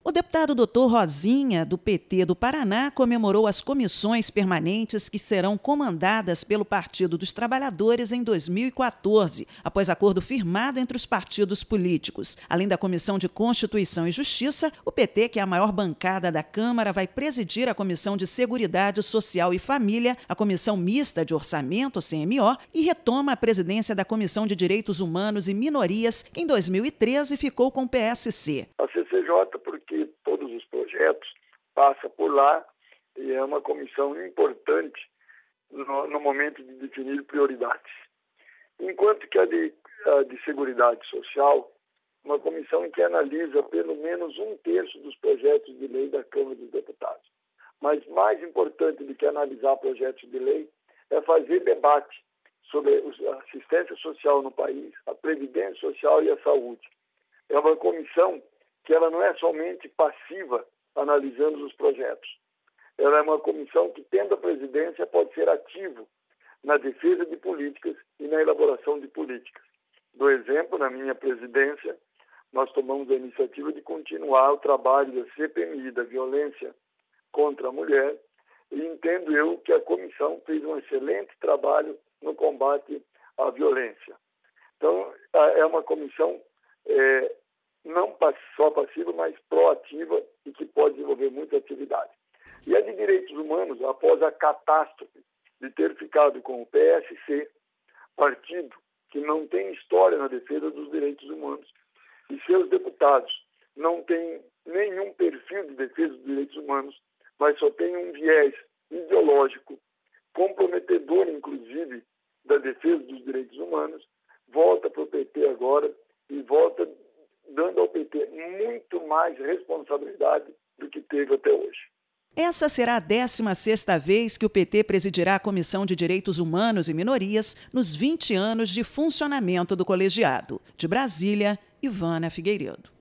O deputado Dr. Rosinha, do PT do Paraná, comemorou as comissões permanentes que serão comandadas pelo Partido dos Trabalhadores em 2014, após acordo firmado entre os partidos políticos. Além da Comissão de Constituição e Justiça, o PT, que é a maior bancada da Câmara, vai presidir a Comissão de Seguridade Social e Família, a Comissão Mista de Orçamento, CMO, e retoma a presidência da Comissão de Direitos Humanos e Minorias, que em 2013 ficou com o PSC. A CCJ, porque todos os projetos passam por lá e é uma comissão importante no momento de definir prioridades. Enquanto que a de Seguridade Social, uma comissão que analisa pelo menos 1/3 dos projetos de lei da Câmara dos Deputados. Mas mais importante do que analisar projetos de lei é fazer debate sobre a assistência social no país, a previdência social e a saúde. É uma comissão que ela não é somente passiva analisando os projetos. Ela é uma comissão que, tendo a presidência, pode ser ativo na defesa de políticas e na elaboração de políticas. Do exemplo, na minha presidência, nós tomamos a iniciativa de continuar o trabalho da CPMI, da violência contra a mulher, e entendo eu que a comissão fez um excelente trabalho no combate à violência. Então, é uma comissão não só passiva, mas proativa e que pode desenvolver muita atividade. E a de direitos humanos, após a catástrofe de ter ficado com o PSC, partido que não tem história na defesa dos direitos humanos, e seus deputados não têm nenhum perfil de defesa dos direitos humanos, mas só tem um viés ideológico, comprometedor, inclusive, da defesa dos direitos humanos, volta para o PT agora e volta dando ao PT muito mais responsabilidade do que teve até hoje. Essa será a 16ª vez que o PT presidirá a Comissão de Direitos Humanos e Minorias nos 20 anos de funcionamento do colegiado. De Brasília, Ivana Figueiredo.